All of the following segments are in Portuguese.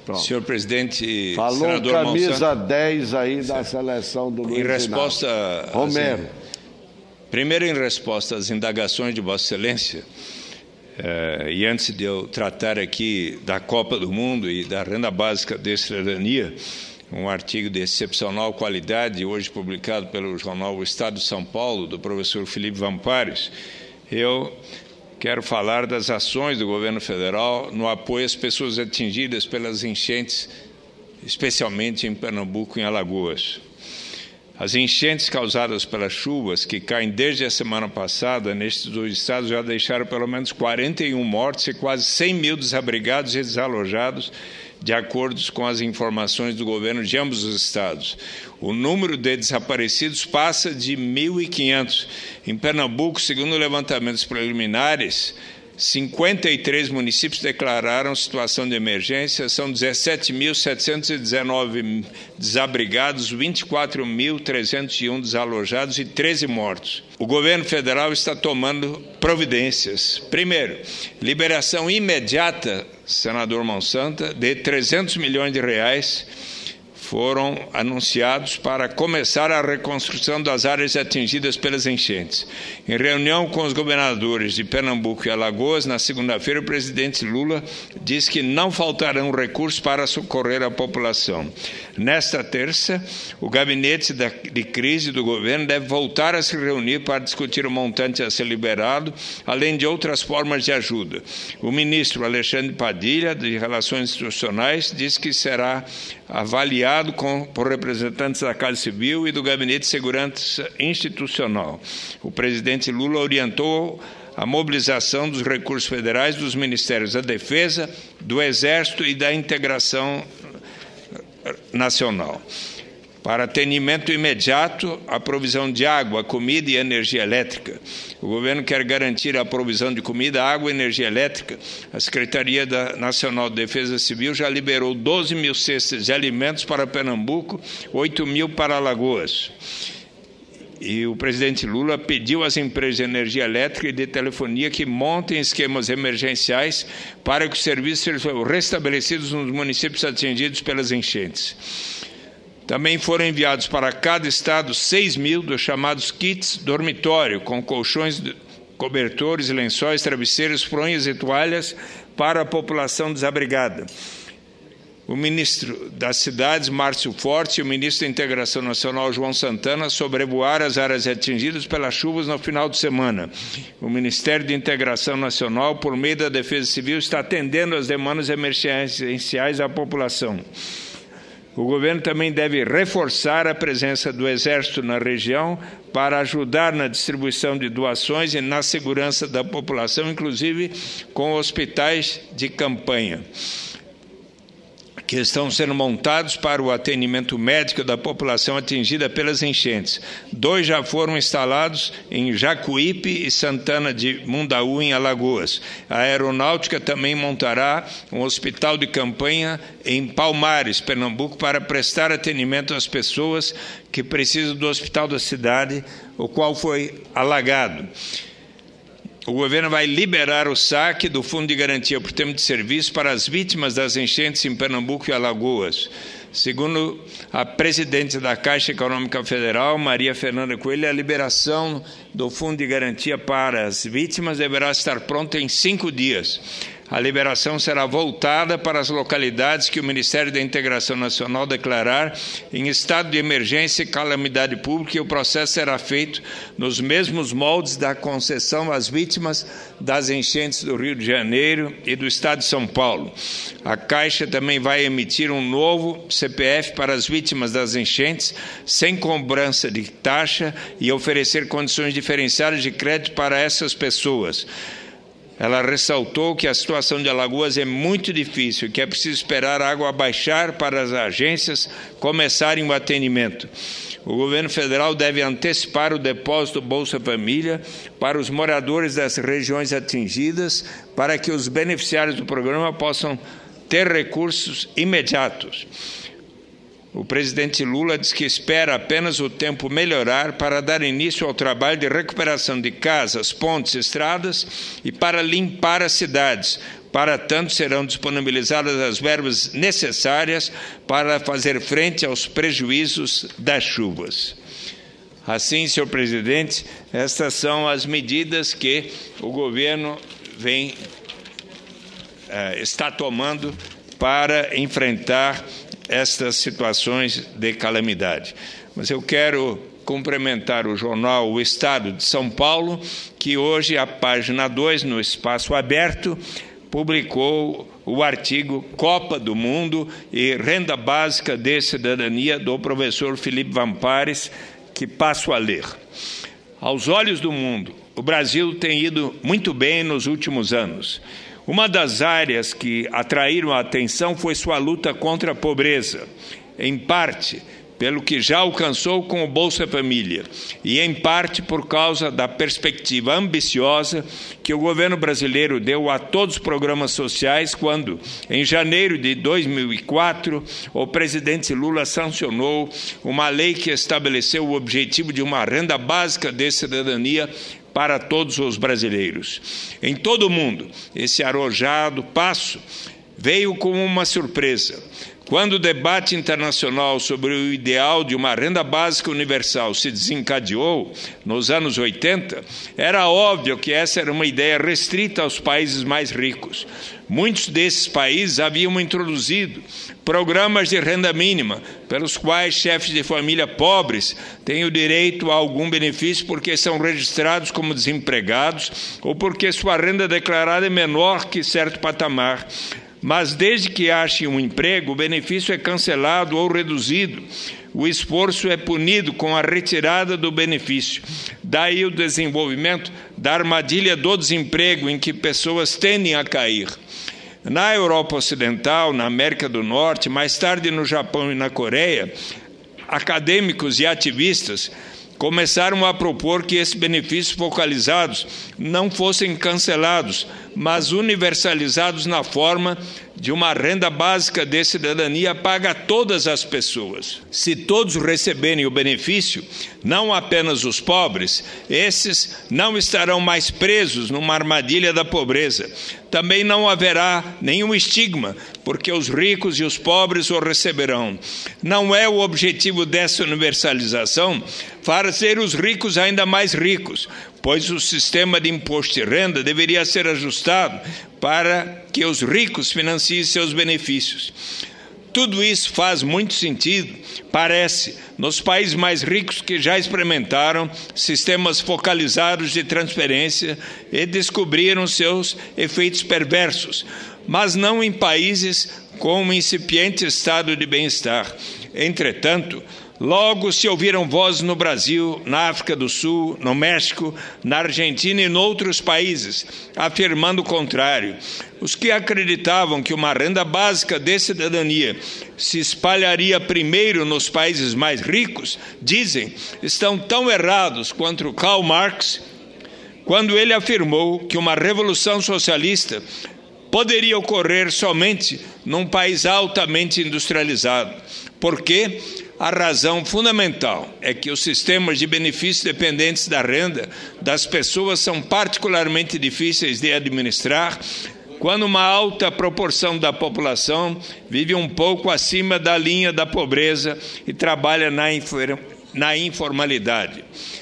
Pronto. Senhor presidente, falou senador camisa Monsanto, 10 aí da seleção do Luiz em resposta Romero. Primeiro, em resposta às indagações de Vossa Excelência, e antes de eu tratar aqui da Copa do Mundo e da renda básica de cidadania, um artigo de excepcional qualidade, hoje publicado pelo jornal O Estado de São Paulo, do professor Felipe Vampares, eu quero falar das ações do governo federal no apoio às pessoas atingidas pelas enchentes, especialmente em Pernambuco e em Alagoas. As enchentes causadas pelas chuvas que caem desde a semana passada nestes dois estados já deixaram pelo menos 41 mortes e quase 100 mil desabrigados e desalojados, de acordo com as informações do governo de ambos os estados. O número de desaparecidos passa de 1.500. Em Pernambuco, segundo levantamentos preliminares, 53 municípios declararam situação de emergência, são 17.719 desabrigados, 24.301 desalojados e 13 mortos. O governo federal está tomando providências. Primeiro, liberação imediata, senador Monsanto, de 300 milhões de reais foram anunciados para começar a reconstrução das áreas atingidas pelas enchentes. Em reunião com os governadores de Pernambuco e Alagoas, na segunda-feira, o presidente Lula disse que não faltarão recursos para socorrer a população. Nesta terça, o gabinete de crise do governo deve voltar a se reunir para discutir o montante a ser liberado, além de outras formas de ajuda. O ministro Alexandre Padilha, de Relações Institucionais, disse que será avaliado por representantes da Casa Civil e do Gabinete de Segurança Institucional. O presidente Lula orientou a mobilização dos recursos federais dos Ministérios da Defesa, do Exército e da Integração Nacional. Para atendimento imediato, a provisão de água, comida e energia elétrica. O governo quer garantir a provisão de comida, água e energia elétrica. A Secretaria Nacional de Defesa Civil já liberou 12 mil cestas de alimentos para Pernambuco, 8 mil para Alagoas. E o presidente Lula pediu às empresas de energia elétrica e de telefonia que montem esquemas emergenciais para que os serviços sejam restabelecidos nos municípios atingidos pelas enchentes. Também foram enviados para cada estado 6 mil dos chamados kits dormitório, com colchões, cobertores, lençóis, travesseiros, fronhas e toalhas para a população desabrigada. O ministro das Cidades, Márcio Forte, e o ministro da Integração Nacional, João Santana, sobrevoaram as áreas atingidas pelas chuvas no final de semana. O Ministério da Integração Nacional, por meio da Defesa Civil, está atendendo às demandas emergenciais da população. O governo também deve reforçar a presença do Exército na região para ajudar na distribuição de doações e na segurança da população, inclusive com hospitais de campanha, que estão sendo montados para o atendimento médico da população atingida pelas enchentes. 2 já foram instalados em Jacuípe e Santana de Mundaú, em Alagoas. A Aeronáutica também montará um hospital de campanha em Palmares, Pernambuco, para prestar atendimento às pessoas que precisam do hospital da cidade, o qual foi alagado. O governo vai liberar o saque do Fundo de Garantia por Tempo de Serviço para as vítimas das enchentes em Pernambuco e Alagoas. Segundo a presidente da Caixa Econômica Federal, Maria Fernanda Coelho, a liberação do Fundo de Garantia para as vítimas deverá estar pronta em 5 dias. A liberação será voltada para as localidades que o Ministério da Integração Nacional declarar em estado de emergência e calamidade pública, e o processo será feito nos mesmos moldes da concessão às vítimas das enchentes do Rio de Janeiro e do estado de São Paulo. A Caixa também vai emitir um novo CPF para as vítimas das enchentes, sem cobrança de taxa, e oferecer condições diferenciadas de crédito para essas pessoas. Ela ressaltou que a situação de Alagoas é muito difícil, que é preciso esperar a água baixar para as agências começarem o atendimento. O governo federal deve antecipar o depósito do Bolsa Família para os moradores das regiões atingidas, para que os beneficiários do programa possam ter recursos imediatos. O presidente Lula diz que espera apenas o tempo melhorar para dar início ao trabalho de recuperação de casas, pontes, estradas e para limpar as cidades, Para tanto, serão disponibilizadas as verbas necessárias para fazer frente aos prejuízos das chuvas. Assim, senhor presidente, estas são as medidas que o governo está tomando para enfrentar estas situações de calamidade. Mas eu quero cumprimentar o jornal O Estado de São Paulo, que hoje, a página 2, no Espaço Aberto, publicou o artigo Copa do Mundo e Renda Básica de Cidadania, do professor Felipe Vampares, que passo a ler. Aos olhos do mundo, o Brasil tem ido muito bem nos últimos anos. Uma das áreas que atraíram a atenção foi sua luta contra a pobreza, em parte pelo que já alcançou com o Bolsa Família e, em parte, por causa da perspectiva ambiciosa que o governo brasileiro deu a todos os programas sociais quando, em janeiro de 2004, o presidente Lula sancionou uma lei que estabeleceu o objetivo de uma renda básica de cidadania para todos os brasileiros. Em todo o mundo, esse arrojado passo veio como uma surpresa. Quando o debate internacional sobre o ideal de uma renda básica universal se desencadeou, nos anos 80, era óbvio que essa era uma ideia restrita aos países mais ricos. Muitos desses países haviam introduzido programas de renda mínima, pelos quais chefes de família pobres têm o direito a algum benefício porque são registrados como desempregados ou porque sua renda declarada é menor que certo patamar. Mas desde que achem um emprego, o benefício é cancelado ou reduzido. O esforço é punido com a retirada do benefício. Daí o desenvolvimento da armadilha do desemprego em que pessoas tendem a cair. Na Europa Ocidental, na América do Norte, mais tarde no Japão e na Coreia, acadêmicos e ativistas começaram a propor que esses benefícios focalizados não fossem cancelados, mas universalizados na forma de uma renda básica de cidadania paga a todas as pessoas. Se todos receberem o benefício, não apenas os pobres, esses não estarão mais presos numa armadilha da pobreza. Também não haverá nenhum estigma, porque os ricos e os pobres o receberão. Não é o objetivo dessa universalização fazer os ricos ainda mais ricos, pois o sistema de imposto de renda deveria ser ajustado para que os ricos financiem seus benefícios. Tudo isso faz muito sentido, parece, nos países mais ricos que já experimentaram sistemas focalizados de transferência e descobriram seus efeitos perversos, mas não em países com um incipiente estado de bem-estar. Entretanto, logo se ouviram vozes no Brasil, na África do Sul, no México, na Argentina e noutros países, afirmando o contrário. Os que acreditavam que uma renda básica de cidadania se espalharia primeiro nos países mais ricos, dizem, estão tão errados quanto Karl Marx, quando ele afirmou que uma revolução socialista poderia ocorrer somente num país altamente industrializado. Porque a razão fundamental é que os sistemas de benefícios dependentes da renda das pessoas são particularmente difíceis de administrar quando uma alta proporção da população vive um pouco acima da linha da pobreza e trabalha na informalidade.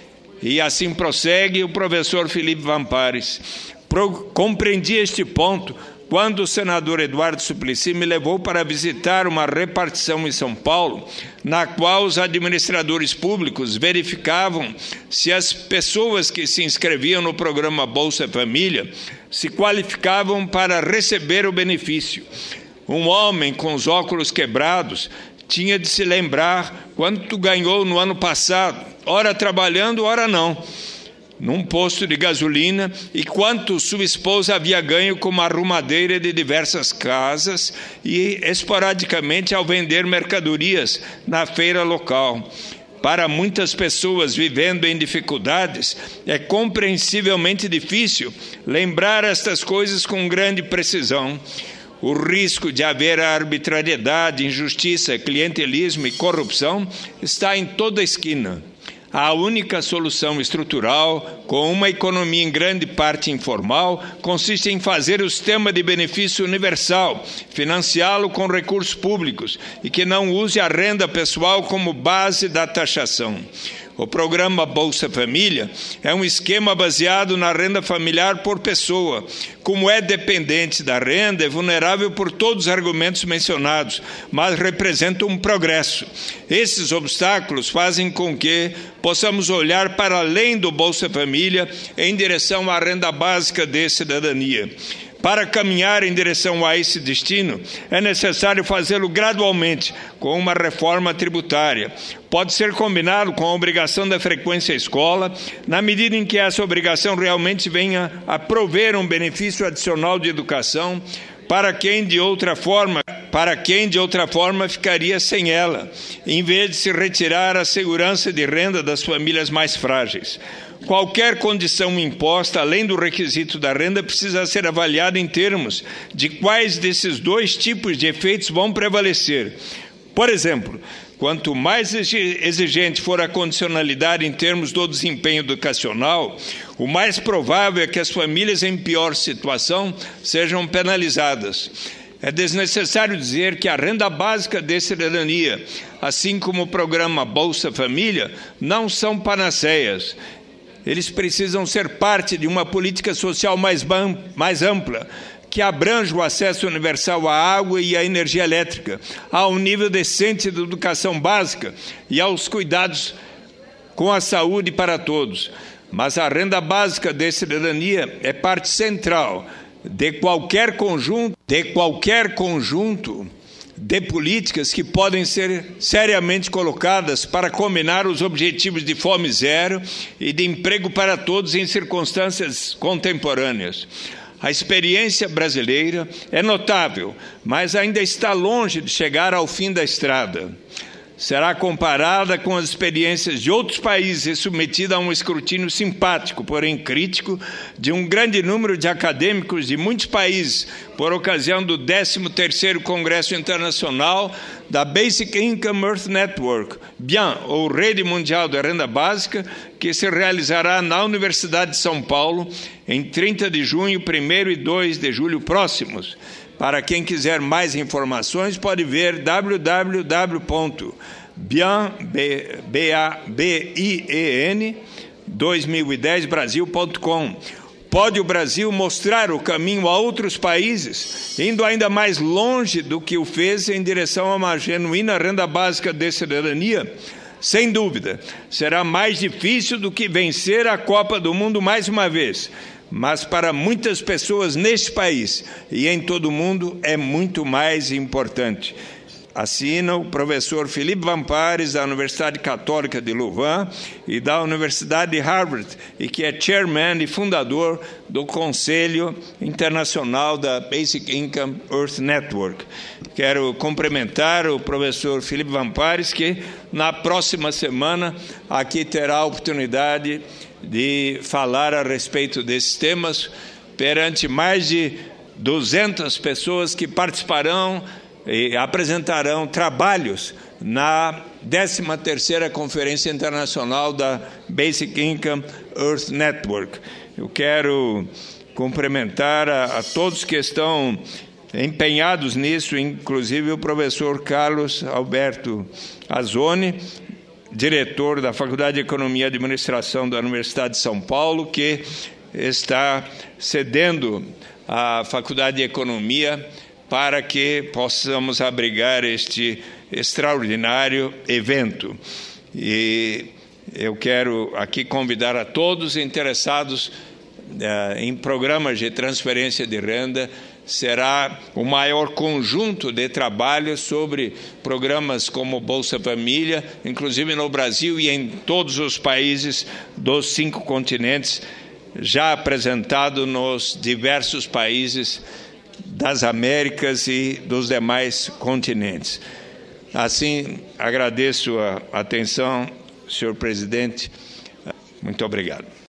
E assim prossegue o professor Felipe Vampares. Compreendi este ponto quando o senador Eduardo Suplicy me levou para visitar uma repartição em São Paulo, na qual os administradores públicos verificavam se as pessoas que se inscreviam no programa Bolsa Família se qualificavam para receber o benefício. Um homem com os óculos quebrados tinha de se lembrar quanto ganhou no ano passado, ora trabalhando, ora não, num posto de gasolina, e quanto sua esposa havia ganho como arrumadeira de diversas casas e esporadicamente ao vender mercadorias na feira local. Para muitas pessoas vivendo em dificuldades, é compreensivelmente difícil lembrar estas coisas com grande precisão. O risco de haver arbitrariedade, injustiça, clientelismo e corrupção está em toda a esquina. A única solução estrutural, com uma economia em grande parte informal, consiste em fazer o sistema de benefício universal, financiá-lo com recursos públicos e que não use a renda pessoal como base da taxação. O programa Bolsa Família é um esquema baseado na renda familiar por pessoa. Como é dependente da renda, é vulnerável por todos os argumentos mencionados, mas representa um progresso. Esses obstáculos fazem com que possamos olhar para além do Bolsa Família em direção à renda básica de cidadania. Para caminhar em direção a esse destino, é necessário fazê-lo gradualmente, com uma reforma tributária. Pode ser combinado com a obrigação da frequência à escola, na medida em que essa obrigação realmente venha a prover um benefício adicional de educação para quem de outra forma ficaria sem ela, em vez de se retirar a segurança de renda das famílias mais frágeis. Qualquer condição imposta, além do requisito da renda, precisa ser avaliada em termos de quais desses dois tipos de efeitos vão prevalecer. Por exemplo, quanto mais exigente for a condicionalidade em termos do desempenho educacional, o mais provável é que as famílias em pior situação sejam penalizadas. É desnecessário dizer que a renda básica de cidadania, assim como o programa Bolsa Família, não são panaceias. Eles precisam ser parte de uma política social mais ampla, que abrange o acesso universal à água e à energia elétrica, ao nível decente de educação básica e aos cuidados com a saúde para todos. Mas a renda básica de cidadania é parte central de qualquer conjunto de políticas que podem ser seriamente colocadas para combinar os objetivos de fome zero e de emprego para todos em circunstâncias contemporâneas. A experiência brasileira é notável, mas ainda está longe de chegar ao fim da estrada. Será comparada com as experiências de outros países e submetida a um escrutínio simpático, porém crítico, de um grande número de acadêmicos de muitos países, por ocasião do 13º Congresso Internacional da Basic Income Earth Network, BIAN, ou Rede Mundial da Renda Básica, que se realizará na Universidade de São Paulo em 30 de junho, 1º e 2 de julho próximos. Para quem quiser mais informações, pode ver www.bien2010brasil.com. Pode o Brasil mostrar o caminho a outros países, indo ainda mais longe do que o fez em direção a uma genuína renda básica de cidadania? Sem dúvida, será mais difícil do que vencer a Copa do Mundo mais uma vez, mas para muitas pessoas neste país e em todo o mundo é muito mais importante. Assina o professor Philippe Vampares, da Universidade Católica de Louvain e da Universidade de Harvard, e que é chairman e fundador do Conselho Internacional da Basic Income Earth Network. Quero cumprimentar o professor Philippe Vampares, que na próxima semana aqui terá a oportunidade de falar a respeito desses temas perante mais de 200 pessoas que participarão e apresentarão trabalhos na 13ª Conferência Internacional da Basic Income Earth Network. Eu quero cumprimentar a todos que estão empenhados nisso, inclusive o professor Carlos Alberto Azzoni, diretor da Faculdade de Economia e Administração da Universidade de São Paulo, que está cedendo à Faculdade de Economia para que possamos abrigar este extraordinário evento. E eu quero aqui convidar a todos interessados em programas de transferência de renda. Será o maior conjunto de trabalhos sobre programas como Bolsa Família, inclusive no Brasil e em todos os países dos 5 continentes, já apresentado nos diversos países das Américas e dos demais continentes. Assim, agradeço a atenção, senhor presidente. Muito obrigado.